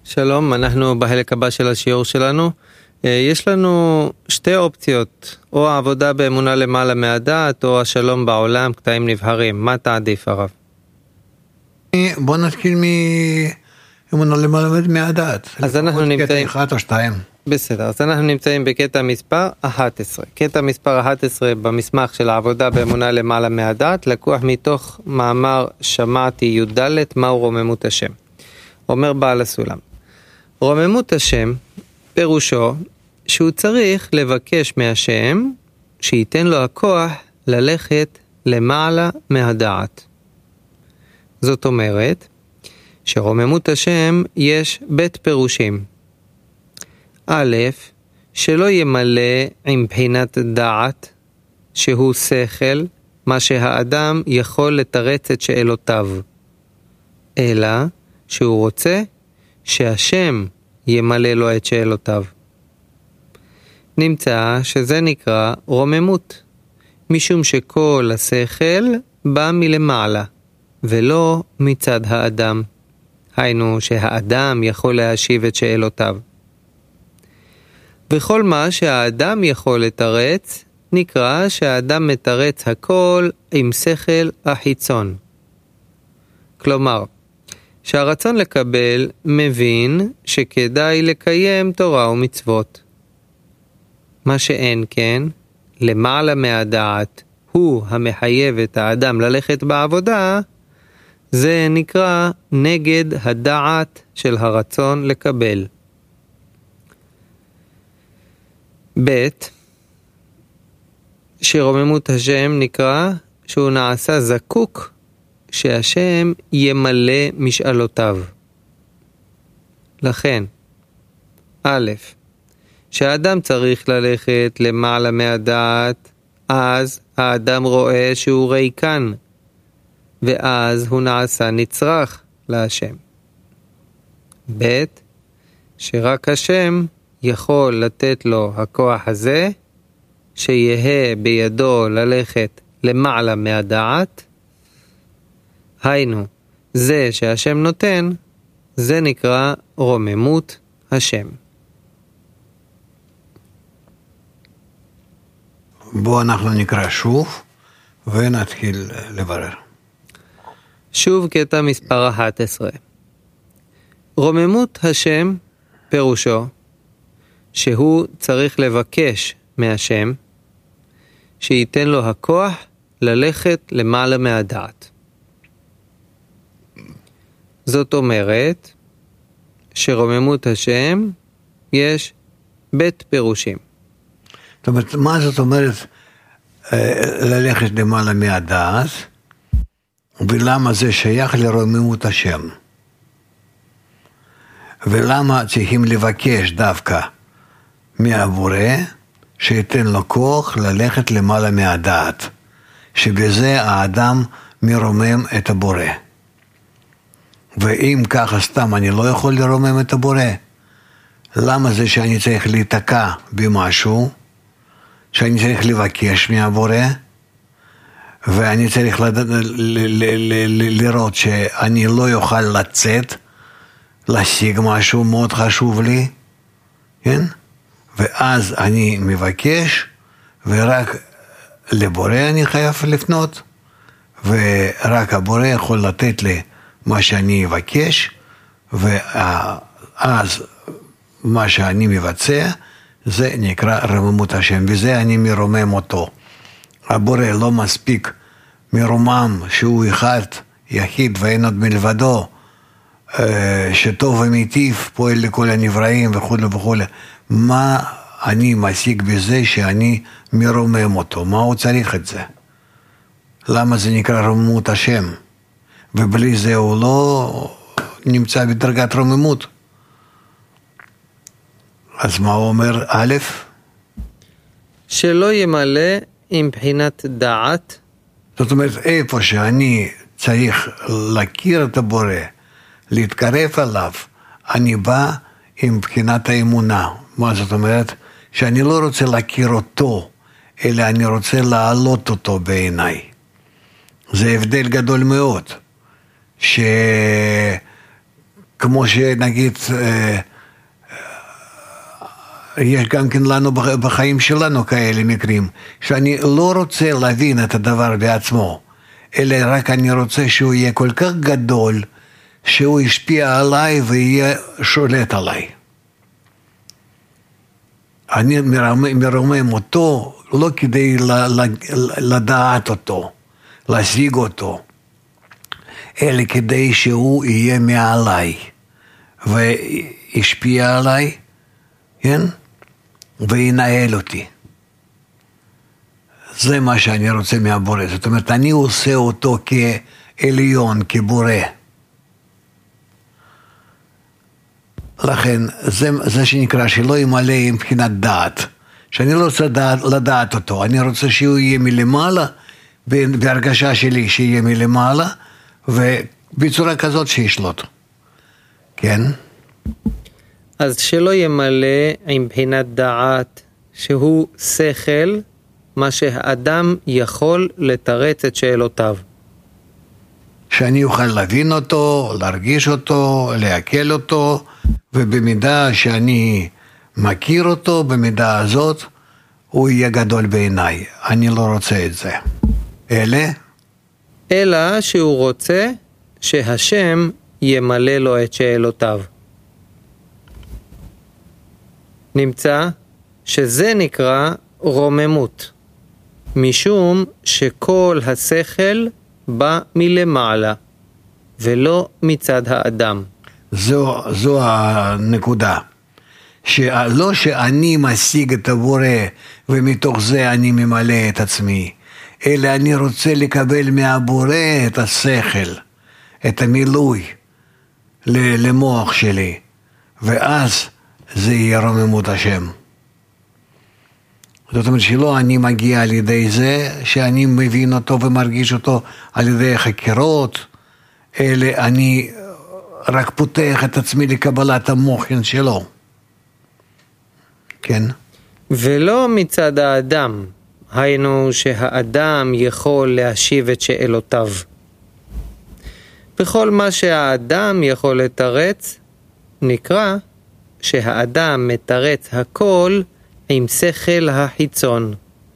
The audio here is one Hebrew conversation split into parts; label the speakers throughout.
Speaker 1: שלום, אנחנו בחלק הבא של השיעור שלנו. יש לנו שתי אופציות, או העבודה באמונה למעלה מהדעת, או השלום בעולם, קטעים נבחרים. מה תעדיף הרב?
Speaker 2: בוא נתחיל מאמונה למעלה מהדעת.
Speaker 1: אז אנחנו נמצאים...
Speaker 2: קטע 1 או 2.
Speaker 1: בסדר, אז אנחנו נמצאים בקטע מספר 11. קטע מספר 11 במסמך של העבודה באמונה למעלה מהדעת, לקוח מתוך מאמר שמעתי י"ד, מהו רוממות השם. אומר בעל הסולם. רוממות השם פירושו שהוא צריך לבקש מהשם שייתן לו הכוח ללכת למעלה מהדעת. זאת אומרת שרוממות השם יש בית פירושים. א', שלא ימלא עם בחינת דעת שהוא שכל, מה שהאדם יכול לתרץ את שאלותיו, אלא שהוא רוצה שהשם ימלא לו את שאלותיו. נמצא שזה נקרא רוממות, משום שכל השכל בא מלמעלה, ולא מצד האדם. היינו שהאדם יכול להשיב את שאלותיו. וכל מה שהאדם יכול לתרץ, נקרא שהאדם מתרץ הכל עם שכל החיצון. כלומר, שהרצון לקבל מבין שכדאי לקיים תורה ומצוות. מה שאין כן, למעלה מהדעת, הוא המחייב את האדם ללכת בעבודה, זה נקרא נגד הדעת של הרצון לקבל. ב', שרוממות השם נקרא שהוא נעשה זקוק שהשם ימלא משאלותיו. לכן, א', שהאדם צריך ללכת למעלה מהדעת, אז האדם רואה שהוא ריקן, ואז הוא נעשה נצרך להשם. ב', שרק השם יכול לתת לו הכוח הזה, שיהיה בידו ללכת למעלה מהדעת, היינו, זה שהשם נותן, זה נקרא רוממות השם.
Speaker 2: בוא אנחנו נקרא שוב ונתחיל לברר.
Speaker 1: שוב קטע מספר 11. רוממות השם פירושו שהוא צריך לבקש מהשם שייתן לו הכוח ללכת למעלה מהדעת. זאת אומרת שרוממות השם יש בית פירושים.
Speaker 2: זאת אומרת, מה זאת אומרת ללכת למעלה מהדעת, ולמה זה שייך לרוממות השם? ולמה צריכים לבקש דווקא מהבורא שייתן לו כוח ללכת למעלה מהדעת, שבזה האדם מרומם את הבורא? ואם ככה סתם אני לא יכול לרומם את הבורא, למה זה שאני צריך להתקע במשהו, שאני צריך לבקש מהבורא, ואני צריך לראות שאני לא יוכל לצאת, להשיג משהו מאוד חשוב לי, כן? ואז אני מבקש, ורק לבורא אני חייב לפנות, ורק הבורא יכול לתת לי מה שאני אבקש, ואז מה שאני מבצע, זה נקרא רוממות השם, וזה אני מרומם אותו. הבורא לא מספיק מרומם שהוא אחד, יחיד ואין עוד מלבדו, שטוב ומיטיב, פועל לכל הנבראים וכו' וכו'. מה אני משיג בזה שאני מרומם אותו? מה הוא צריך את זה? למה זה נקרא רוממות השם? ובלי זה הוא לא נמצא בדרגת רוממות. אז מה הוא אומר? א',
Speaker 1: שלא ימלא עם בחינת דעת.
Speaker 2: זאת אומרת, איפה שאני צריך להכיר את הבורא, להתקרב עליו, אני בא עם בחינת האמונה. מה זאת אומרת? שאני לא רוצה להכיר אותו, אלא אני רוצה להעלות אותו בעיניי. זה הבדל גדול מאוד, כמו שנגיד, יש גם כן לנו בחיים שלנו כאלה מקרים, שאני לא רוצה להבין את הדבר בעצמו, אלא רק אני רוצה שהוא יהיה כל כך גדול, שהוא ישפיע עליי ויהיה שולט עליי. אני מרומם אותו לא כדי לדעת אותו, להשיג אותו, אלא כדי שהוא יהיה מעליי וישפיע עליי, כן? וינהל אותי. זה מה שאני רוצה מהבורא. זאת אומרת, אני עושה אותו כעליון, כבורא. לכן, זה שנקרא שלא ימלא מבחינת דעת. שאני לא רוצה לדעת אותו, אני רוצה שהוא יהיה מלמעלה, בהרגשה שלי שיהיה מלמעלה, ובצורה כזאת שישלוט. כן?
Speaker 1: אז שלא ימלא עם בחינת דעת, שהוא שכל, מה שהאדם יכול לתרץ את שאלותיו.
Speaker 2: שאני אוכל להבין אותו, להרגיש אותו, להקל אותו, ובמידה שאני מכיר אותו, במידה הזאת, הוא יהיה גדול בעיניי. אני לא רוצה את זה.
Speaker 1: אלא שהוא רוצה שהשם ימלא לו את שאלותיו. נמצא שזה נקרא רוממות, משום שכל השכל בא מלמעלה, ולא מצד האדם.
Speaker 2: זו הנקודה. לא שאני משיג את הבורא, ומתוך זה אני ממלא את עצמי, אלא אני רוצה לקבל מהבורא את השכל, את המילוי למוח שלי, ואז זה יהיה רוממות השם. זאת אומרת שלא אני מגיע על ידי זה שאני מבין אותו ומרגיש אותו על ידי חקירות, אלא אני רק פותח את עצמי לקבלת המוחין שלו. כן?
Speaker 1: ולא מצד האדם, היינו שהאדם יכול להשיב את שאלותיו. בכל מה שהאדם יכול לתרץ, נקרא שהאדם מתרץ הכל עם שכל החיצון.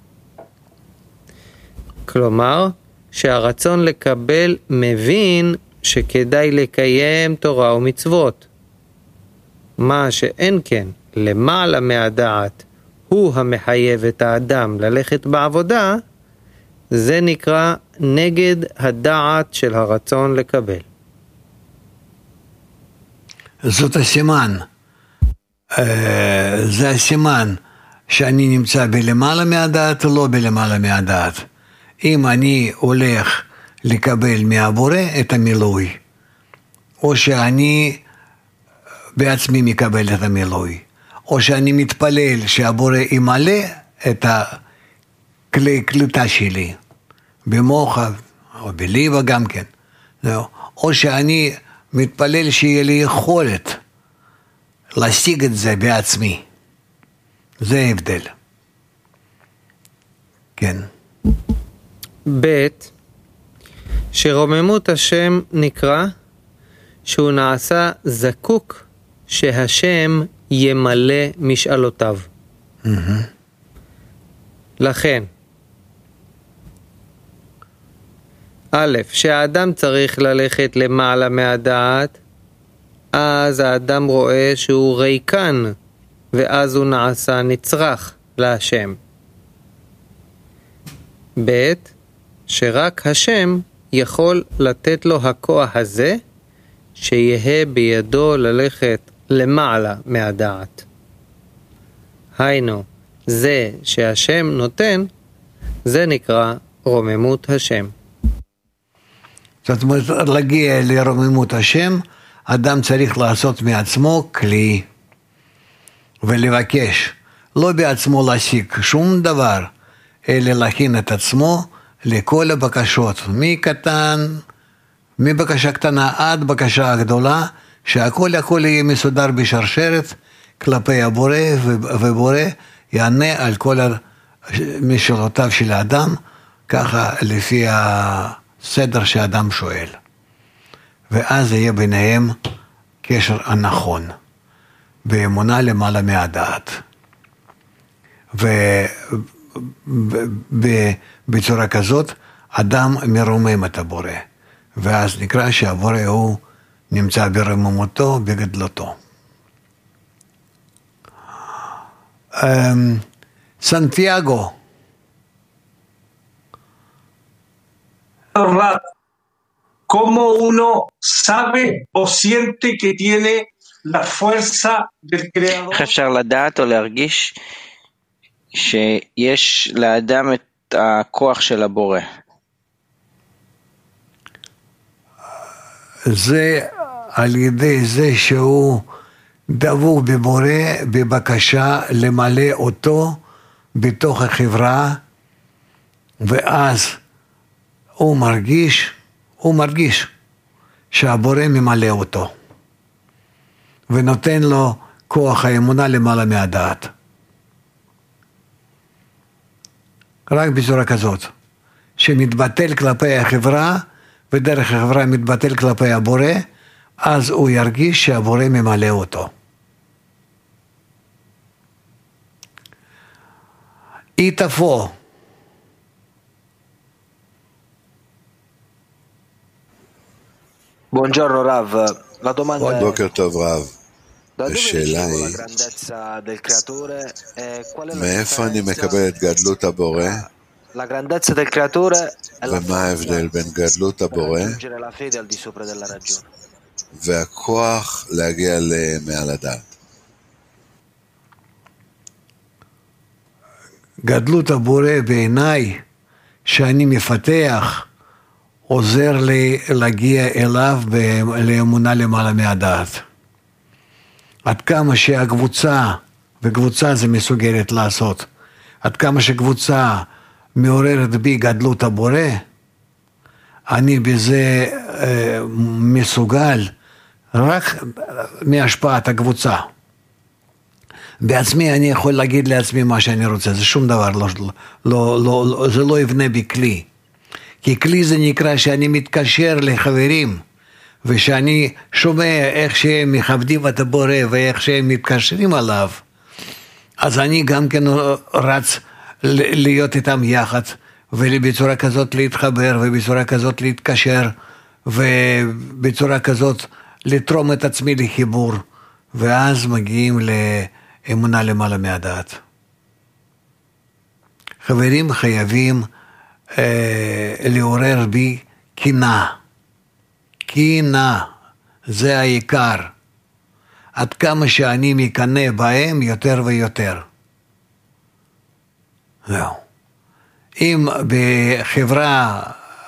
Speaker 1: כלומר, שהרצון לקבל מבין שכדאי לקיים תורה ומצוות. מה שאין כן, למעלה מהדעת, הוא המחייב את האדם ללכת בעבודה, זה נקרא נגד הדעת של הרצון לקבל.
Speaker 2: זאת הסימן. זה הסימן שאני נמצא בלמעלה מהדעת או לא בלמעלה מהדעת. אם אני הולך לקבל מהבורא את המילוי, או שאני בעצמי מקבל את המילוי, או שאני מתפלל שהבורא ימלא את הכלי קליטה שלי, במוחב או בליבה גם כן, או שאני מתפלל שיהיה לי יכולת להשיג את זה בעצמי. זה ההבדל. כן.
Speaker 1: ב' שרוממות השם נקרא שהוא נעשה זקוק שהשם ימלא משאלותיו. לכן, א', שהאדם צריך ללכת למעלה מהדעת, אז האדם רואה שהוא ריקן, ואז הוא נעשה נצרך להשם. ב', שרק השם יכול לתת לו הכוח הזה, שיהיה בידו ללכת למעלה מהדעת. היינו, זה שהשם נותן, זה נקרא רוממות השם.
Speaker 2: זאת אומרת, להגיע לרוממות השם, אדם צריך לעשות מעצמו כלי, ולבקש, לא בעצמו להשיג שום דבר, אלא להכין את עצמו לכל הבקשות, מבקשה קטנה עד בקשה גדולה, שהכל יהיה מסודר בשרשרת כלפי הבורא, ובורא יענה על כל משאלותיו של האדם, ככה לפי הסדר שהאדם שואל. ואז יהיה ביניהם הקשר הנכון, באמונה למעלה מהדעת. ובצורה כזאת, אדם מרומם את הבורא, ואז נקרא שהבורא הוא נמצא ברוממותו, בגדלותו. סנטיאגו.
Speaker 3: ¿Cómo uno sabe o siente que tiene la fuerza del creador?
Speaker 4: איך אפשר לדעת או להרגיש שיש לאדם את הכוח של הבורא?
Speaker 2: זה על ידי זה שהוא דבוק בבורא בבקשה למלא אותו בתוך החברה, ואז הוא מרגיש שהבורא ממלא אותו ונותן לו כוח האמונה למעלה מהדעת. רק בצורה כזאת שמתבטל כלפי החברה, ודרך החברה מתבטל כלפי הבורא, אז הוא ירגיש שהבורא ממלא אותו. איתפו.
Speaker 5: Buongiorno Rav, la domanda è
Speaker 6: בוקר טוב רב,
Speaker 5: da dove
Speaker 6: השאלה
Speaker 5: ricevo la
Speaker 6: היא,
Speaker 5: grandezza del creatore e qual è la
Speaker 6: מאיפה אני
Speaker 5: differenza
Speaker 6: מקבל את גדלות הבורא,
Speaker 5: la grandezza del creatore e la
Speaker 6: ומה ההבדל בין גדלות
Speaker 5: per
Speaker 6: הבורא
Speaker 5: raggiungere la fede al di sopra della ragione.
Speaker 6: והכוח להגיע למעל הדעת.
Speaker 2: גדלות הבורא בעיניי שאני מפתח עוזר לי להגיע אליו לאמונה למעלה מהדעת. עד כמה שהקבוצה, וקבוצה זה מסוגלת לעשות, עד כמה שקבוצה מעוררת בי גדלות הבורא, אני בזה מסוגל רק מהשפעת הקבוצה. בעצמי אני יכול להגיד לעצמי מה שאני רוצה, זה שום דבר, זה לא יבנה בי כלי. כי כלי זה נקרא שאני מתקשר לחברים, ושאני שומע איך שהם מכבדים את הבורא ואיך שהם מתקשרים עליו, אז אני גם כן רץ להיות איתם יחד, ובצורה כזאת להתחבר, ובצורה כזאת להתקשר, ובצורה כזאת לתרום את עצמי לחיבור, ואז מגיעים לאמונה למעלה מהדעת. חברים חייבים לעורר בי קינה, זה העיקר. עד כמה שאני מקנא בהם יותר ויותר. זהו. אם בחברה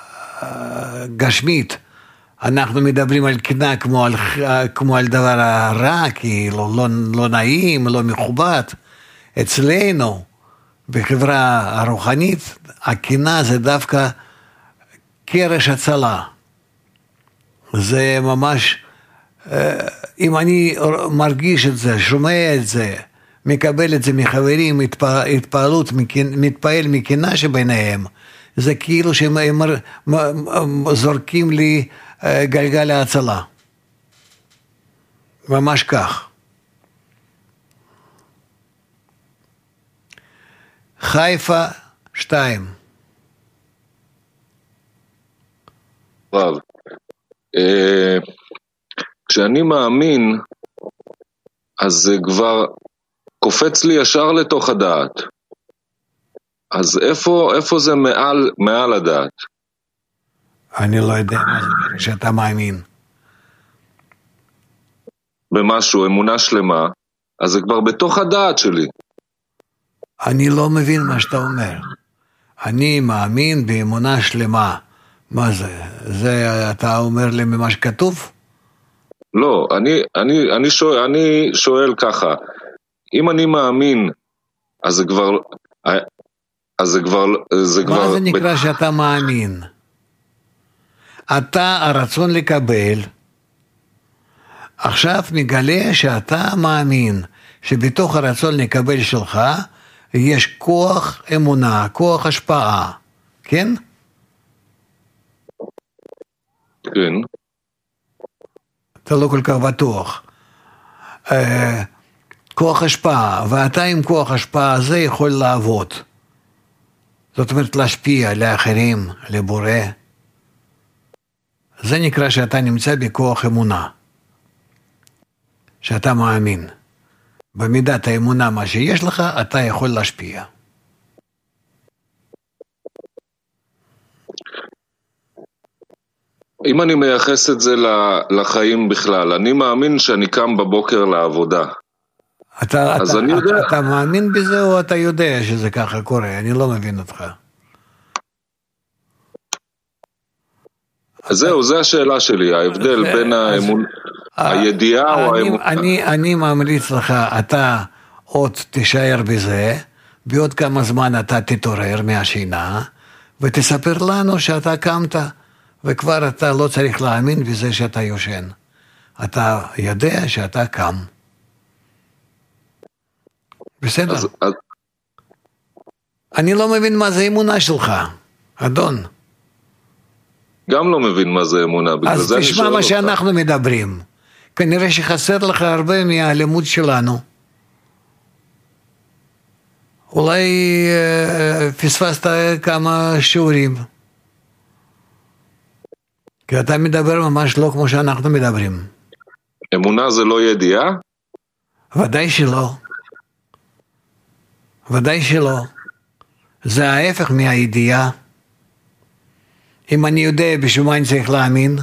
Speaker 2: גשמית אנחנו מדברים על קנאה כמו על דבר רע, כאילו לא נעים, לא מכובד, אצלנו בחברה הרוחנית הקנאה זה דווקא קרש הצלה. זה ממש, אם אני מרגיש את זה, שומע את זה, מקבל את זה מחברים, מתפעל מקנאה שביניהם, זה כאילו שהם זורקים לי גלגל להצלה. ממש כך. חיפה 2.
Speaker 7: רב, כשאני מאמין, אז זה כבר קופץ לי ישר לתוך הדעת. אז איפה זה מעל הדעת?
Speaker 2: אני לא יודע מה זה שאתה מאמין.
Speaker 7: במשהו, אמונה שלמה, אז זה כבר בתוך הדעת שלי.
Speaker 2: אני לא מבין מה שאתה אומר. אני מאמין באמונה שלמה. מה זה? זה אתה אומר לי ממה שכתוב?
Speaker 7: לא, אני שואל ככה, אם אני מאמין, אז זה כבר...
Speaker 2: מה זה נקרא שאתה מאמין? אתה הרצון לקבל, עכשיו מגלה שאתה מאמין, שבתוך הרצון לקבל שלך, יש כוח אמונה, כוח השפעה, כן?
Speaker 7: כן.
Speaker 2: אתה לא כל כך בטוח. כוח השפעה, ואתה עם כוח השפעה הזה יכול לעבוד. זאת אומרת להשפיע לאחרים, לבורא. זה נקרא שאתה נמצא בכוח אמונה. שאתה מאמין. במידת האמונה מה שיש לך, אתה יכול להשפיע.
Speaker 7: אם אני מייחס את זה לחיים בכלל, אני מאמין שאני קם בבוקר לעבודה.
Speaker 2: אתה מאמין בזה או אתה יודע שזה ככה קורה? אני לא מבין אותך.
Speaker 7: זהו, זה השאלה שלי, ההבדל בין הידיעה או האמונה.
Speaker 2: אני ממליץ לך, אתה עוד תישאר בזה, בעוד כמה זמן אתה תתעורר מהשינה, ותספר לנו שאתה קמת, וכבר אתה לא צריך להאמין בזה שאתה יושן. אתה יודע שאתה קם. בסדר. אני לא מבין מה זה אמונה שלך, אדון.
Speaker 7: גם לא מבין מה זה אמונה.
Speaker 2: אז תשמע מה שאנחנו מדברים. כנראה שחסר לך הרבה מהלימוד שלנו. אולי פספסת כמה שיעורים. כי אתה מדבר ממש לא כמו שאנחנו מדברים.
Speaker 7: אמונה זה לא ידיעה?
Speaker 2: ודאי שלא. ודאי שלא. זה ההפך מהידיעה. אם אני יודע בשביל מה אני צריך להאמין,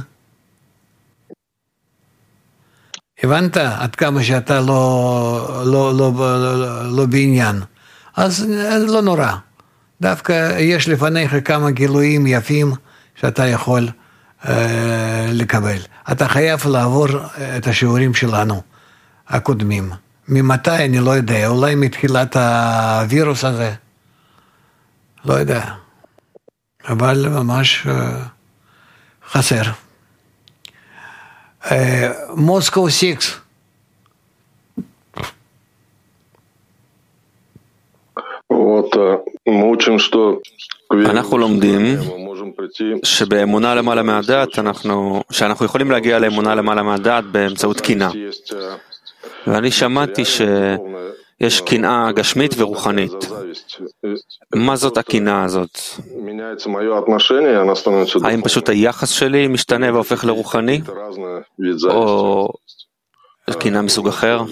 Speaker 2: הבנת עד כמה שאתה לא בעניין, אז לא נורא. דווקא יש לפניך כמה גילויים יפים שאתה יכול לקבל. אתה חייב לעבור את השיעורים שלנו הקודמים. ממתי אני לא יודע, אולי מתחילת הווירוס הזה, לא יודע, אבל ממש חסר. מוסקו 6.
Speaker 8: אנחנו לומדים שבאמונה למעלה מהדעת, שאנחנו יכולים להגיע לאמונה למעלה מהדעת באמצעות קנאה. ואני שמעתי שיש קנאה גשמית ורוחנית. מה זאת הקנאה הזאת? האם פשוט היחס שלי משתנה והופך לרוחני? או קנאה מסוג אחר?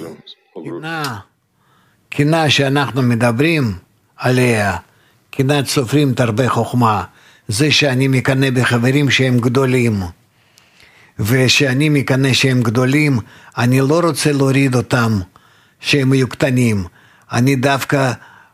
Speaker 2: קנאה שאנחנו מדברים עליה, קנאת סופרים תרבה חוכמה, זה שאני מקנא בחברים שהם גדולים. ושאני מקנא שהם גדולים, אני לא רוצה להוריד אותם שהם יהיו קטנים. אני דווקא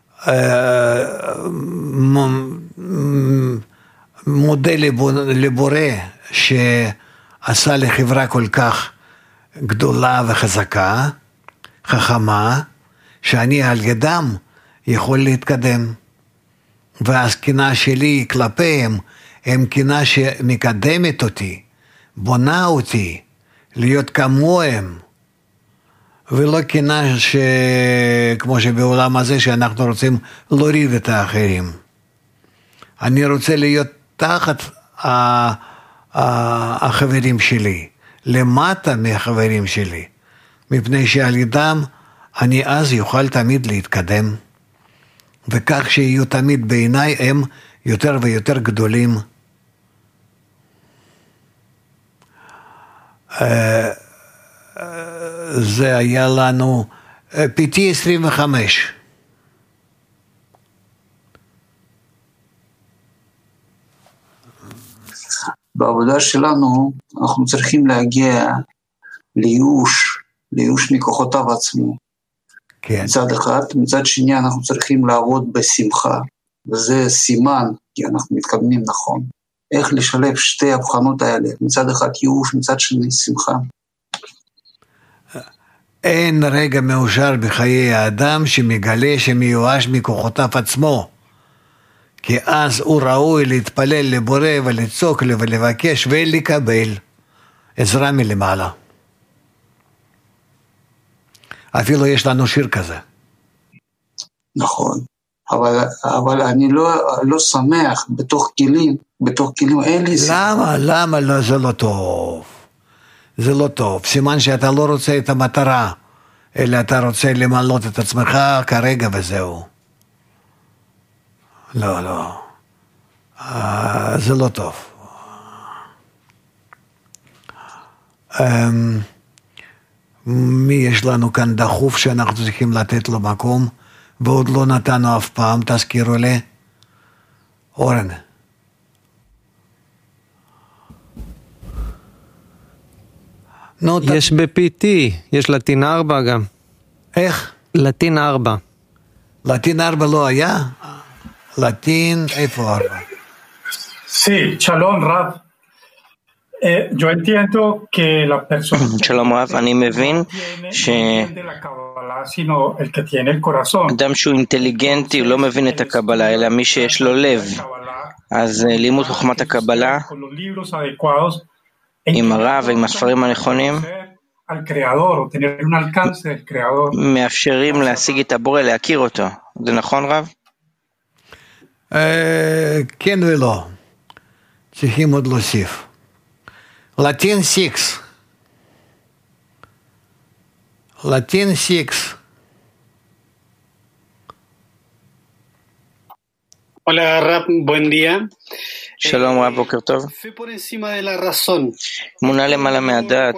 Speaker 2: מודה לבורא שעשה לחברה כל כך גדולה וחזקה, חכמה, שאני על ידם יכול להתקדם. והקנאה שלי כלפיהם הם קנאה שמקדמת אותי, בונה אותי להיות כמוהם, ולא קנאה כמו שבעולם הזה שאנחנו רוצים להוריד את האחרים. אני רוצה להיות תחת החברים שלי, למטה מהחברים שלי, מפני שעל ידם אני אז יוכל תמיד להתקדם, וכך שיהיו תמיד בעיניי הם יותר ויותר גדולים. זה היה לנו PT 25.
Speaker 9: בעבודה שלנו אנחנו צריכים להגיע לייאוש מכוחותיו עצמו. כן. מצד אחד, מצד שני אנחנו צריכים לעבוד בשמחה, וזה סימן, כי אנחנו מתכוונים נכון. איך לשלב שתי הבחנות האלה, מצד אחד ייאוש, מצד שני שמחה.
Speaker 2: אין רגע מאושר בחיי האדם שמגלה שמיואש מכוחותיו עצמו, כי אז הוא ראוי להתפלל לבורא ולצעוק ולבקש ולקבל עזרה מלמעלה. אפילו יש לנו שיר כזה.
Speaker 9: נכון, אבל אני לא שמח בתוך כלים אין לי...
Speaker 2: למה? למה לא, זה לא טוב? זה לא טוב. סימן שאתה לא רוצה את המטרה, אלא אתה רוצה למלות את עצמך כרגע וזהו. לא, לא. זה לא טוב. מי יש לנו כאן דחוף שאנחנו צריכים לתת לו מקום, ועוד לא נתנו אף פעם, תזכירו לי. אורן.
Speaker 1: יש ב-PT, יש לטין 4 גם.
Speaker 2: איך?
Speaker 1: לטין 4.
Speaker 2: לטין 4 לא היה? לטין, איפה 4?
Speaker 10: Sí, shalom Rab. Yo entiendo que la persona
Speaker 4: שלום רב, אני מבין שאדם שהוא אינטליגנטי הוא לא מבין את הקבלה, אלא מי שיש לו לב. אז לימוד חוכמת הקבלה עם הרב ועם הספרים הנכונים מאפשרים להשיג את הבורא, להכיר אותו. זה נכון רב?
Speaker 2: כן ולא. צריכים עוד להוסיף. Latin 6. Latin 6.
Speaker 11: Hola Rab, buen día.
Speaker 4: שלום רב, בוקר טוב. מונה למעלה מהדעת.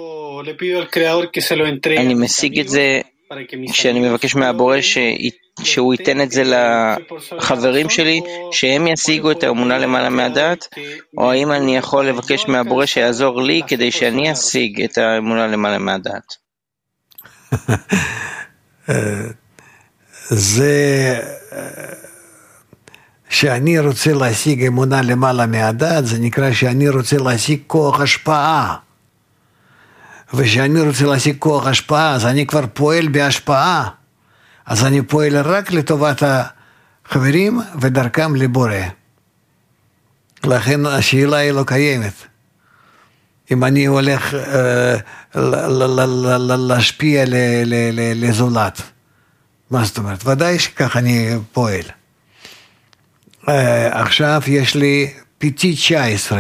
Speaker 4: אני משיג את זה שאני מבקש מהבורא שהוא ייתן את זה לחברים שלי, שהם ישיגו את האמונה למעלה מהדעת, או האם אני יכול לבקש מהבורא שיעזור לי כדי שאני אשיג את האמונה למעלה מהדעת?
Speaker 2: זה שאני רוצה להשיג אמונה למעלה מהדעת, זה נקרא שאני רוצה להשיג כוח השפעה. ושאני רוצה להשיג כוח השפעה, אז אני כבר פועל בהשפעה. אז אני פועל רק לטובת החברים ודרכם לבורא. לכן השאלה היא לא קיימת. אם אני הולך להשפיע לזולת. מה זאת אומרת? ודאי שכך אני פועל. עכשיו יש לי PT 19.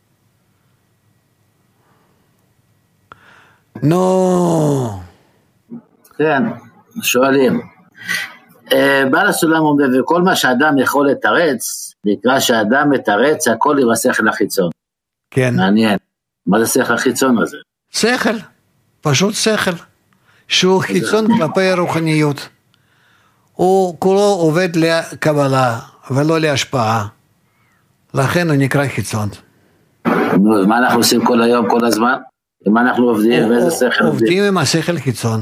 Speaker 2: נו.
Speaker 12: כן, שואלים. בעל הסולם אומר, וכל מה שאדם יכול לתרץ, נקרא שאדם מתרץ הכל עם השכל החיצון.
Speaker 2: כן.
Speaker 12: מעניין. מה זה שכל החיצון הזה?
Speaker 2: שכל, פשוט שכל. שהוא חיצון כלפי הרוחניות. הוא כולו עובד לקבלה ולא להשפעה. לכן הוא נקרא חיצון.
Speaker 12: נו, מה אנחנו עושים כל היום, כל הזמן? ומה אנחנו עובדים? ואיזה שכל עובדים?
Speaker 2: עובדים עם השכל חיצון.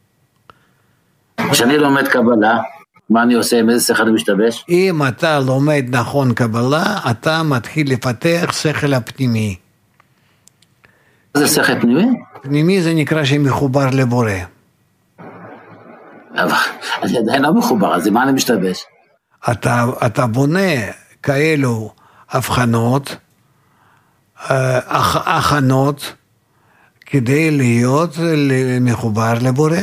Speaker 12: כשאני לומד קבלה, מה אני עושה? עם איזה שכל אני משתבש?
Speaker 2: אם אתה לומד נכון קבלה, אתה מתחיל לפתח שכל הפנימי.
Speaker 12: זה שכל פנימי?
Speaker 2: פנימי זה נקרא שמחובר לבורא.
Speaker 12: אבל אני עדיין לא מחובר, אז מה אני משתבש?
Speaker 2: אתה בונה כאלו הבחנות, הכנות, כדי להיות מחובר לבורא.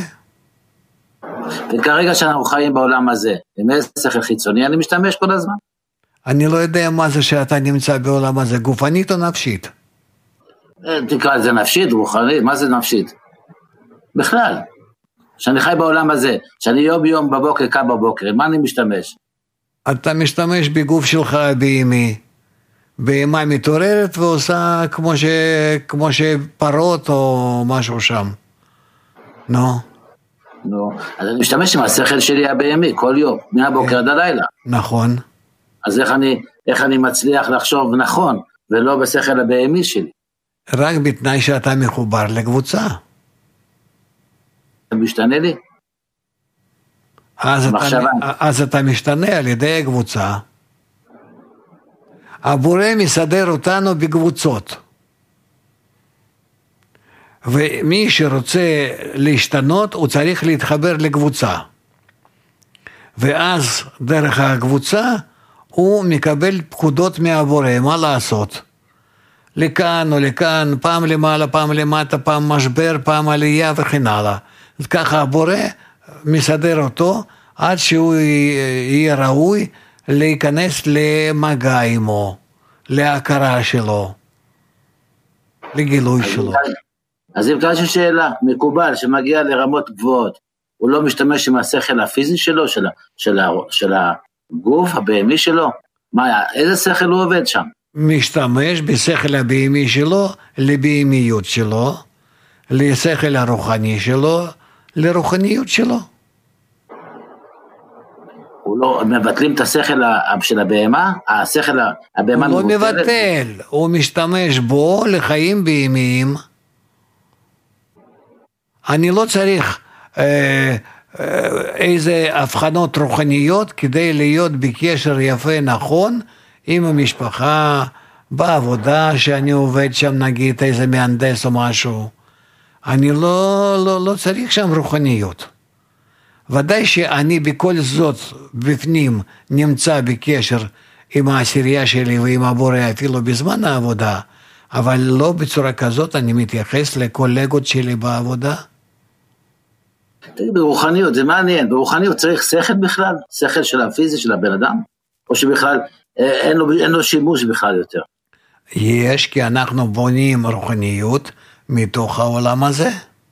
Speaker 12: וכרגע שאנחנו חיים בעולם הזה, עם איזה שכל חיצוני, אני משתמש כל הזמן.
Speaker 2: אני לא יודע מה זה שאתה נמצא בעולם הזה, גופנית או נפשית?
Speaker 12: תקרא לזה נפשית, רוחנית, מה זה נפשית? בכלל, שאני חי בעולם הזה, שאני יום ביום בבוקר, קם בבוקר, עם מה אני משתמש?
Speaker 2: אתה משתמש בגוף שלך בהימי, בהימה מתעוררת ועושה כמו שפרות או משהו שם. נו.
Speaker 12: נו, אז אני משתמש עם השכל שלי הבהמי כל יום, מהבוקר עד הלילה.
Speaker 2: נכון.
Speaker 12: אז איך אני מצליח לחשוב נכון, ולא בשכל הבהמי שלי?
Speaker 2: רק בתנאי שאתה מחובר לקבוצה.
Speaker 12: זה משתנה לי?
Speaker 2: אז אתה משתנה על ידי הקבוצה. הבורא מסדר אותנו בקבוצות. ומי שרוצה להשתנות, הוא צריך להתחבר לקבוצה. ואז דרך הקבוצה, הוא מקבל פקודות מהבורא, מה לעשות? לכאן או לכאן, פעם למעלה, פעם למטה, פעם משבר, פעם עלייה וכן הלאה. אז ככה הבורא מסדר אותו, עד שהוא יהיה ראוי להיכנס למגע עמו, להכרה שלו, לגילוי שלו.
Speaker 12: אז אם כאן שאלה, מקובל שמגיע לרמות גבוהות, הוא לא משתמש עם השכל הפיזי שלו, של הגוף הבהמי שלו? איזה שכל הוא עובד שם?
Speaker 2: משתמש בשכל הבהמי שלו, לבהמיות שלו, לשכל הרוחני שלו, לרוחניות שלו.
Speaker 12: הוא לא מבטלים את השכל של הבהמה? השכל הבהמה
Speaker 2: הוא לא מבטל, הוא משתמש בו לחיים בהמיים. אני לא צריך איזה הבחנות רוחניות כדי להיות בקשר יפה נכון עם המשפחה, בעבודה שאני עובד שם, נגיד איזה מהנדס או משהו. אני לא צריך שם רוחניות. ודאי שאני בכל זאת בפנים נמצא בקשר עם העשירייה שלי ועם הבורא אפילו בזמן העבודה, אבל לא בצורה כזאת אני מתייחס לקולגות שלי בעבודה.
Speaker 12: ברוחניות, זה מעניין, ברוחניות צריך שכל בכלל? שכל של הפיזי של הבן אדם? או שבכלל אין לו שימוש בכלל יותר?
Speaker 2: יש, כי אנחנו בונים רוחניות מתוך העולם הזה.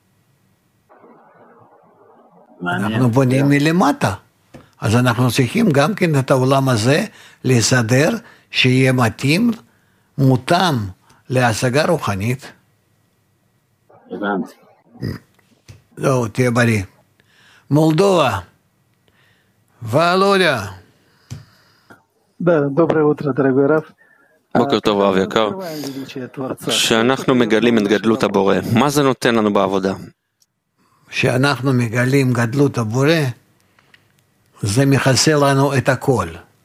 Speaker 2: אנחנו בונים מלמטה. אז אנחנו צריכים גם כן את העולם הזה לסדר שיהיה מתאים, מותאם להשגה רוחנית.
Speaker 12: הבנתי.
Speaker 2: לא, תהיה בריא. מולדובה. ולודיה.
Speaker 13: Доброе утро, дорогой Раф.
Speaker 8: בוקר טוב רב יקר. שאנחנו מגלים את גדלות הבורא, מה זה נותן לנו בעבודה?
Speaker 2: שאנחנו מגלים גדלות הבורא, זה מכסה לנו את הכל.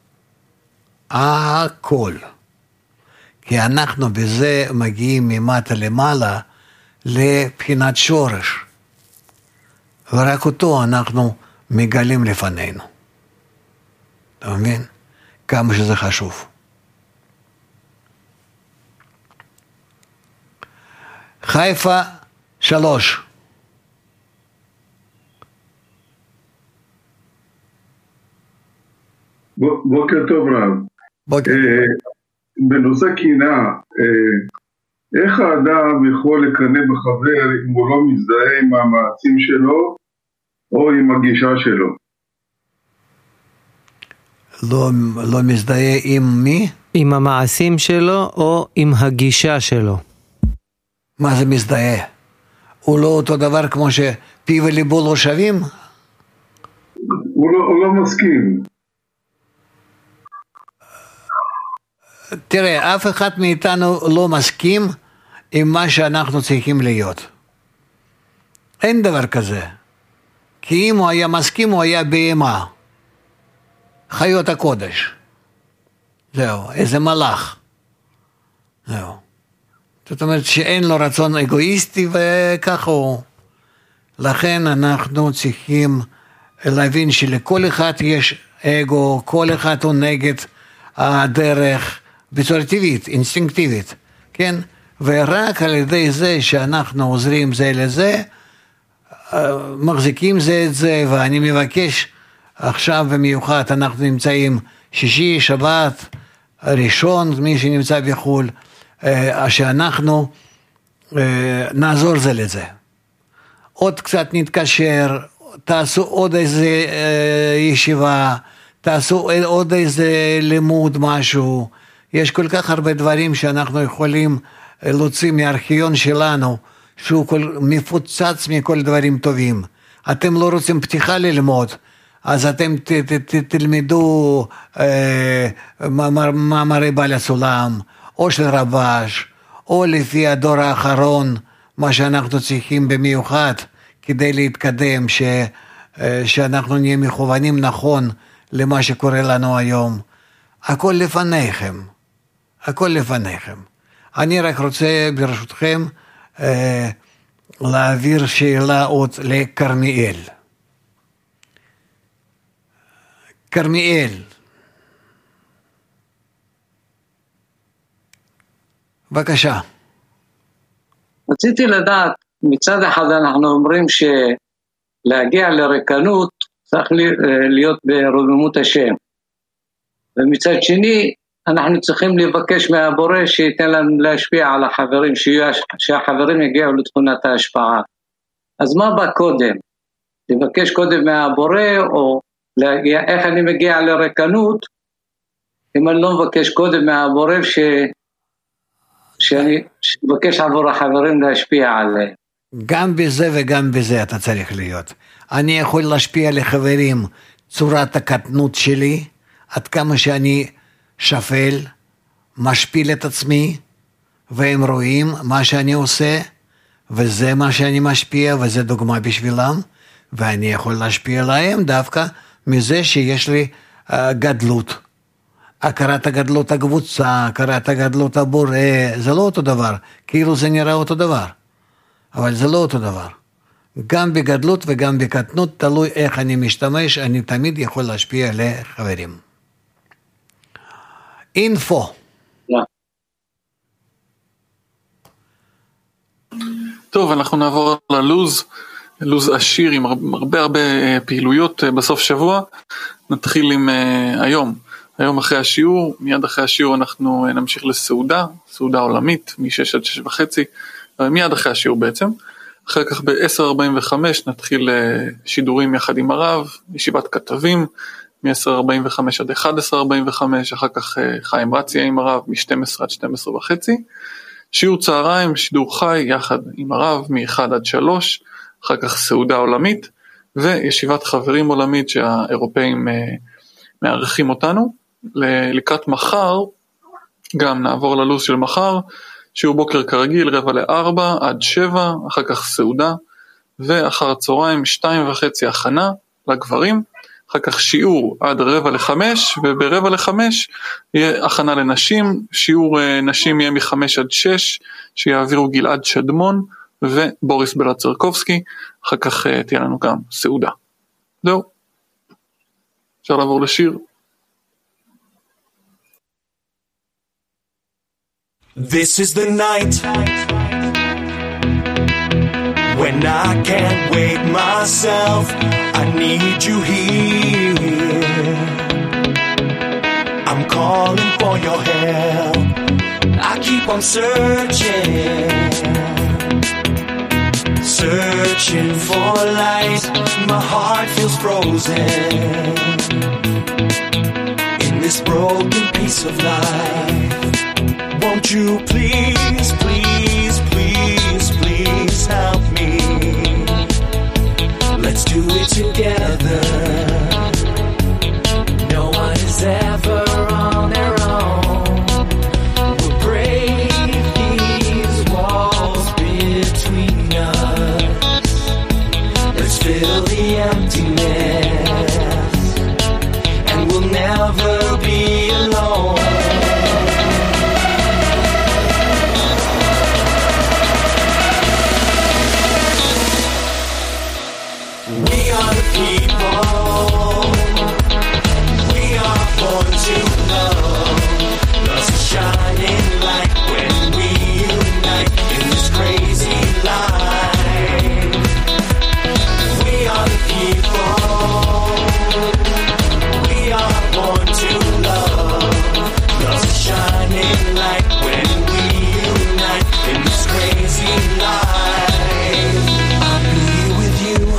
Speaker 2: הכל. כי אנחנו בזה מגיעים ממטה למעלה לבחינת שורש. ורק אותו אנחנו מגלים לפנינו. אתה מבין? כמה שזה חשוב. חיפה 3.
Speaker 14: בוקר טוב רב.
Speaker 2: בוקר.
Speaker 14: בנושא קינה, איך האדם יכול לקנא בחבר אם הוא לא מזדהה עם המעשים שלו או עם הגישה שלו?
Speaker 2: לא מזדהה עם מי?
Speaker 1: עם המעשים שלו או עם הגישה שלו.
Speaker 2: מה זה מזדהה? הוא לא אותו דבר כמו שפי וליבו לא שווים?
Speaker 14: הוא לא מסכים.
Speaker 2: תראה, אף אחד מאיתנו לא מסכים עם מה שאנחנו צריכים להיות. אין דבר כזה. כי אם הוא היה מסכים, הוא היה בהמה. חיות הקודש. זהו, איזה מלאך. זהו. זאת אומרת שאין לו רצון אגואיסטי וככה הוא. לכן אנחנו צריכים להבין שלכל אחד יש אגו, כל אחד הוא נגד הדרך בצורה טבעית, אינסטינקטיבית, כן? ורק על ידי זה שאנחנו עוזרים זה לזה, מחזיקים זה את זה, ואני מבקש עכשיו במיוחד, אנחנו נמצאים שישי, שבת, ראשון, מי שנמצא בחול, שאנחנו נעזור זה לזה. עוד קצת נתקשר, תעשו עוד איזה ישיבה, תעשו עוד איזה לימוד משהו. יש כל כך הרבה דברים שאנחנו יכולים להוציא מהארכיון שלנו, שהוא מפוצץ מכל דברים טובים. אתם לא רוצים פתיחה ללמוד, אז אתם תלמדו מאמרי בעל הסולם, או של רבש, או לפי הדור האחרון, מה שאנחנו צריכים במיוחד, כדי להתקדם, שאנחנו נהיה מכוונים נכון למה שקורה לנו היום. הכל לפניכם. הכל לפניכם. אני רק רוצה ברשותכם להעביר שאלה עוד לקרמיאל. קרמיאל. בבקשה.
Speaker 15: רציתי לדעת, מצד אחד אנחנו אומרים שלהגיע לריקנות צריך להיות ברוממות השם. ומצד שני, אנחנו צריכים לבקש מהבורא שייתן לנו להשפיע על החברים, שהחברים יגיעו לתכונת ההשפעה. אז מה בא קודם? לבקש קודם מהבורא, או איך אני מגיע לרקנות, אם אני לא מבקש קודם מהבורא שאני מבקש עבור החברים להשפיע עליהם.
Speaker 2: גם בזה וגם בזה אתה צריך להיות. אני יכול להשפיע לחברים צורת הקטנות שלי, עד כמה שאני שפל, משפיל את עצמי, והם רואים מה שאני עושה, וזה מה שאני משפיע, וזה דוגמה בשבילם, ואני יכול להשפיע להם דווקא מזה שיש לי גדלות. הכרת הגדלות הקבוצה, הכרת הגדלות הבורא, זה לא אותו דבר, כאילו זה נראה אותו דבר, אבל זה לא אותו דבר. גם בגדלות וגם בקטנות, תלוי איך אני משתמש, אני תמיד יכול להשפיע לחברים. אינפו.
Speaker 13: טוב, אנחנו נעבור ללוז עשיר עם הרבה פעילויות בסוף שבוע. נתחיל עם היום אחרי השיעור, מיד אחרי השיעור אנחנו נמשיך לסעודה עולמית, מ-6 עד 6:30, מיד אחרי השיעור בעצם. אחר כך ב-10:45 נתחיל שידורים יחד עם הרב, ישיבת כתבים, מ-10:45 עד 11:45, אחר כך חיים רציה עם הרב, מ-12 עד 12:30, שיעור צהריים, שידור חי יחד עם הרב, מ-1 עד 3, אחר כך סעודה עולמית, וישיבת חברים עולמית שהאירופאים מארחים אותנו. לקראת מחר, גם נעבור ללו"ז של מחר, שיעור בוקר כרגיל, 3:45 עד 7, אחר כך סעודה, ואחר הצהריים 2:30 הכנה לגברים, אחר כך שיעור עד 4:45, וב-4:45 יהיה הכנה לנשים, שיעור נשים יהיה מ-5 עד 6, שיעבירו גלעד שדמון ובוריס בלצרקובסקי, אחר כך תהיה לנו גם סעודה. זהו, אפשר לעבור לשיר.
Speaker 16: This is the night when I can't wait myself. I need you here. I'm calling for your help. I keep on searching for light. My heart feels frozen in this broken piece of life. Won't you please, please, please, please help me? Let's do it together. No one is ever on their own. We'll break these walls between us. Let's fill the emptiness, and we'll never be alone.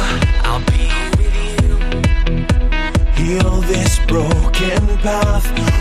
Speaker 16: Path